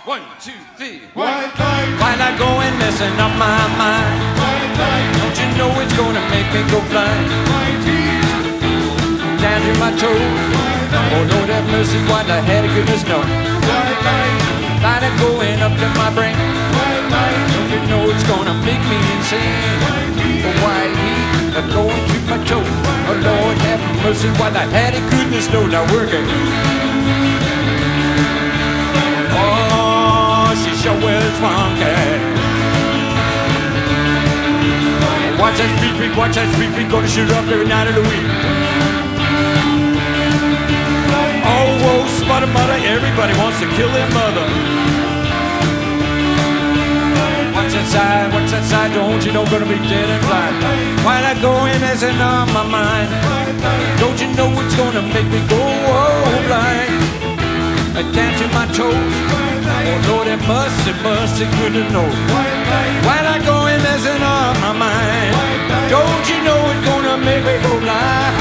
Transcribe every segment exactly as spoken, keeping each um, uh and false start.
One, two, three. White light. White light going, messing up my mind. White light. Don't you know it's gonna make me go blind? White heat. Down to my toes. Oh Lord have mercy, white light, had a goodness no. White light. Light light going up to my brain. White light. Don't you know it's gonna make me insane? Oh, white heat going to my toes. Oh Lord have mercy, white light, had a goodness no. Now work it. She sure is funky. Watch that street freak, watch that street freak, gonna shoot up every night of the week. Oh, whoa, spot of mother, everybody wants to kill their mother. Watch that side, watch that side, don't you know gonna be dead and blind. While I go in messing on my mind, don't you know it's gonna make me go oh, blind. Down to my toes. Oh Lord, it must, it must, it couldn't know. While I go in messing up my mind, don't you know it's gonna make me go blind?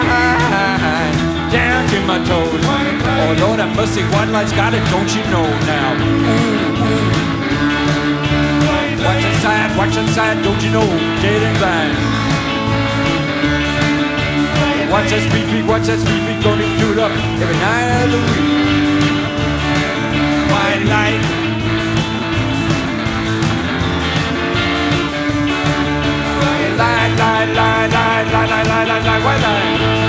Down to my toes. Oh Lord, I must see white light's got it, don't you know now? Ooh, ooh. Watch that side, watch that side, don't you know? Dead and blind. Watch that street freak, watch that street freak, gonna do it up every night of the week. White light. Light, light, light, light, light, light, light, light, light, white light.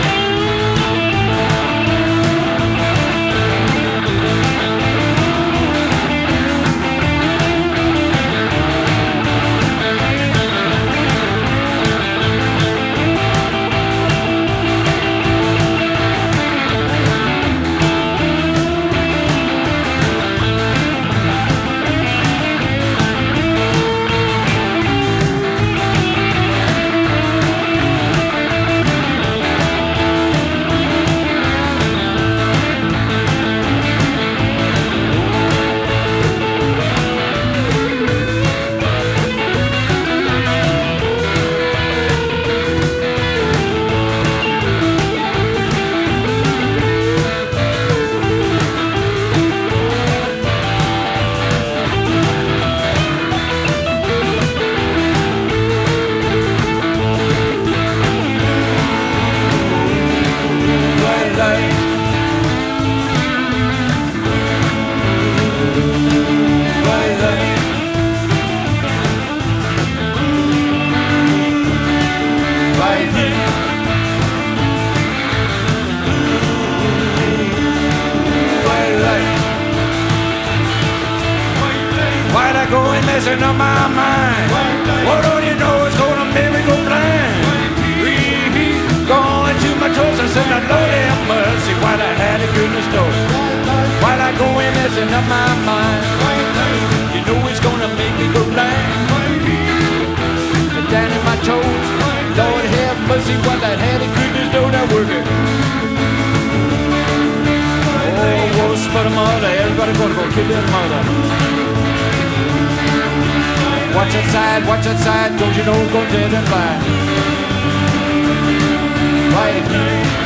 Messing up my mind. Oh, don't you know it's gonna make me go blind? Going to my toes, I said, Lord have mercy, while I had a goodness know. While I go in messing up my mind, you know it's gonna make me go blind. Down in my toes, Lord have mercy, while I had a goodness know. Now working. Oh, whoa, spot of mother, everybody gonna go kill their mother. Watch that side, watch that side, don't you know, go dead and blind. Right.